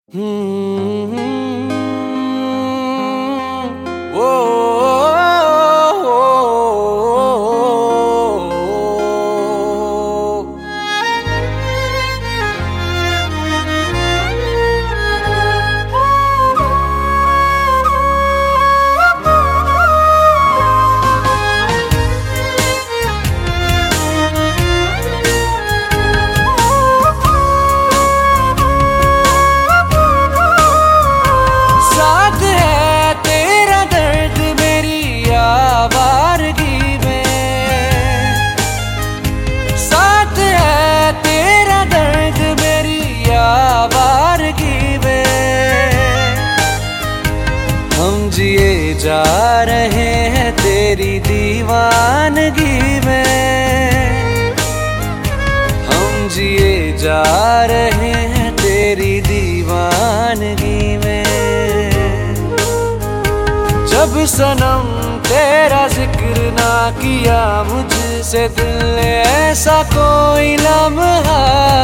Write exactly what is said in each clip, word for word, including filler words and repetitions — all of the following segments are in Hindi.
हम्म, वो जिए जा रहे हैं तेरी दीवानगी में, हम जिए जा रहे हैं तेरी दीवानगी में। जब सनम तेरा जिक्र ना किया मुझसे दिल ने ऐसा कोई लम्हा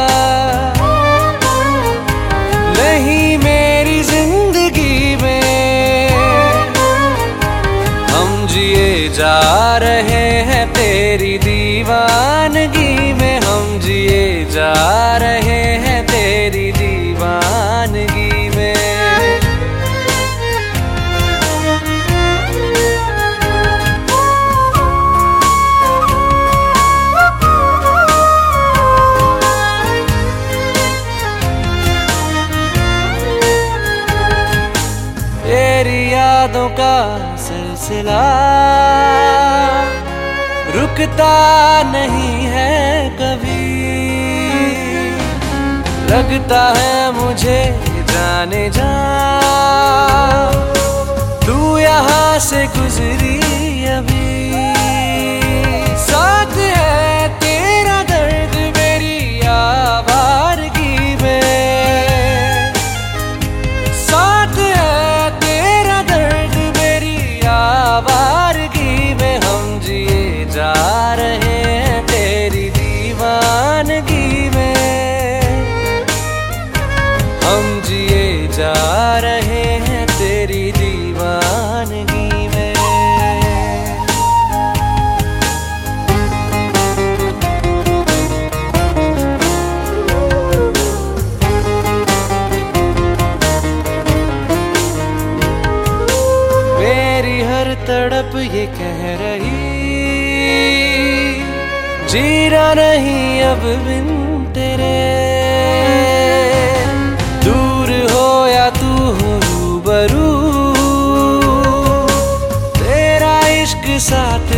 नहीं मेरी जिंदगी में। जिए जा रहे हैं तेरी दीवानगी में, हम जिए जा रहे हैं तेरी दीवानगी में। तेरी यादों का सिलसिला रुकता नहीं है कभी, लगता है मुझे जाने जा तू यहाँ से गुजरी अभी। साथ है तेरा दर्द मेरी आवारगी में, साथ है तेरा दर्द मेरी आवारगी में। हम जिए जा रहे हैं तेरी दीवानगी में, हम जिए जा रहे हैं तेरी दीवानगी में। मेरी हर तड़प ये कह रही जीना नहीं अब बिन तेरे, दूर हो या तू हो रूबरू तेरा इश्क साथ